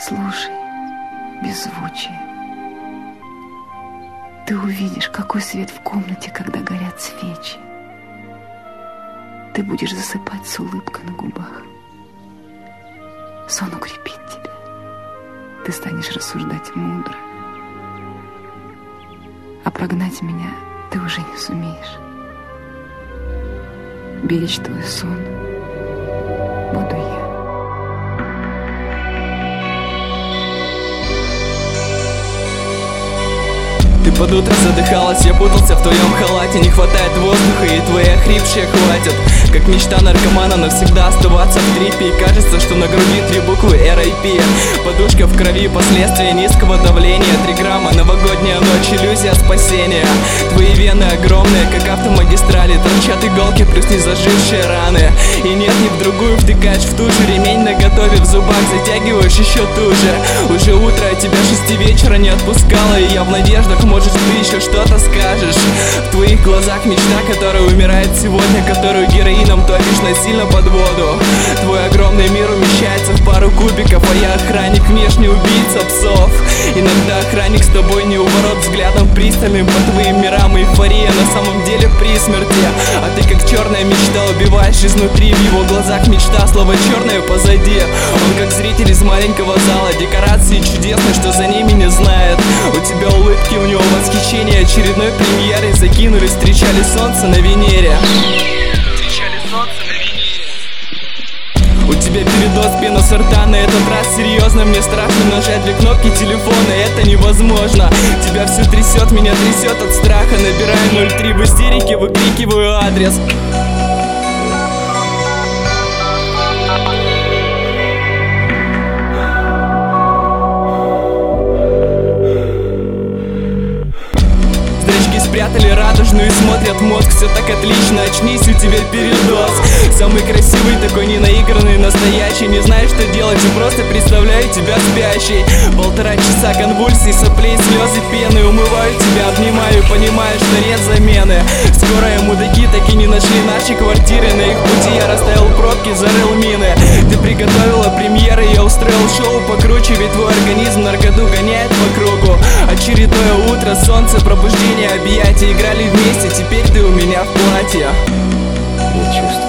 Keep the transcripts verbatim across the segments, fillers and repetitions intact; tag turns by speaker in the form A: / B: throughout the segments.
A: Слушай, беззвучие. Ты увидишь, какой свет в комнате, когда горят свечи. Ты будешь засыпать с улыбкой на губах. Сон укрепит тебя. Ты станешь рассуждать мудро. А прогнать меня ты уже не сумеешь. Беречь твой сон буду я.
B: Ты под утро задыхалась, я путался в твоем халате. Не хватает воздуха и твои охрипшие хватит. Как мечта наркомана навсегда оставаться в трипе. И кажется, что на груди три буквы эр ай пи. Подушка в крови, последствия низкого давления. Три грамма, новогодняя ночь, иллюзия спасения. Твои вены огромные, как автомагистрали. Торчат иголки плюс незажившие раны. И нет, ни в другую втыкаешь в ту же. Ремень наготове в зубах, затягиваешь еще туже. Уже утро, а тебя шести вечера не отпускало. И я в надеждах, может ты еще что-то скажешь. В твоих глазах мечта, которая умирает сегодня, которую героином топишь насильно под воду. Твой огромный мир умещается в пару кубиков, а я охранник, внешне убийца псов. Иногда охранник с тобой не у ворот, взглядом пристальным по твоим мирам. Эйфория на самом деле при смерти. А ты как черная мечта убиваешь изнутри. В его глазах мечта, слово черное позади. Он как зритель из маленького зала. Декорации чудесны, что за ними не знает. У тебя улыбки, у него восхищение очередной премьерой. Закинулись, встречали солнце на Венере. Встречали солнце на Венере. У тебя передоз, пена с рта. На этот раз серьезно, мне страшно нажать две кнопки телефона. Это невозможно. Тебя все трясет, меня трясет от страха. Набираю ноль три в истерике, выкрикиваю адрес. Спрятали радужную и смотрят мозг. Все так отлично, очнись, у тебя передоз. Самый красивый, такой ненаигранный, настоящий. Не знаешь, что делать, и просто представляю тебя спящей. Полтора часа конвульсий, соплей, слезы, пены. Умываю тебя, обнимаю, понимаю, что нет замены. Скорые мудаки так и не нашли наши квартиры. На их пути я расставил пробки, зарыл мины. Ты приготовила премьеры, я устроил шоу покруче. Ведь твой организм наркоту гоняет по кругу. Очередное утро, солнце, пробуждение, объятия. Играли вместе, теперь ты у меня в платье.
C: Я чувствую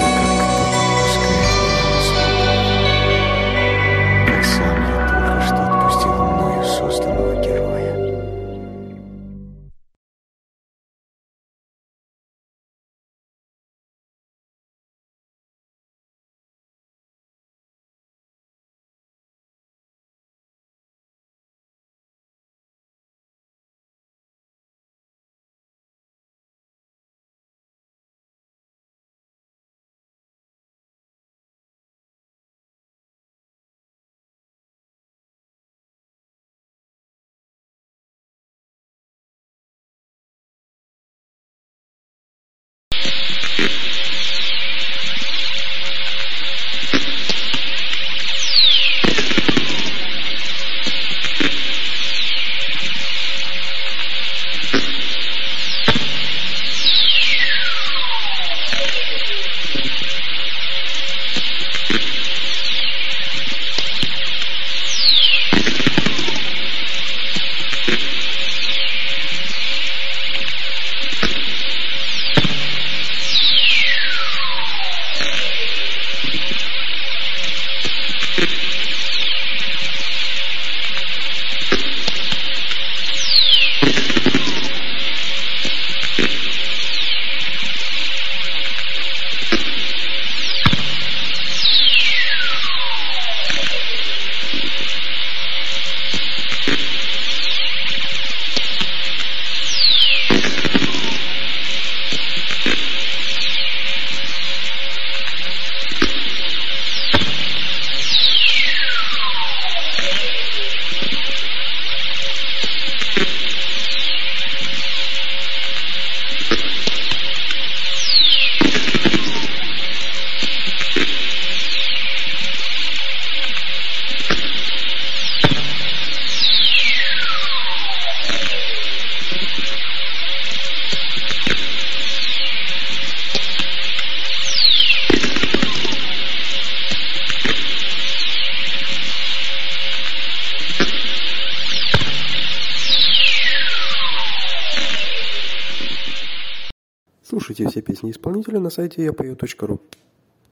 D: Слушайте все песни исполнителя на сайте я пою точка ру.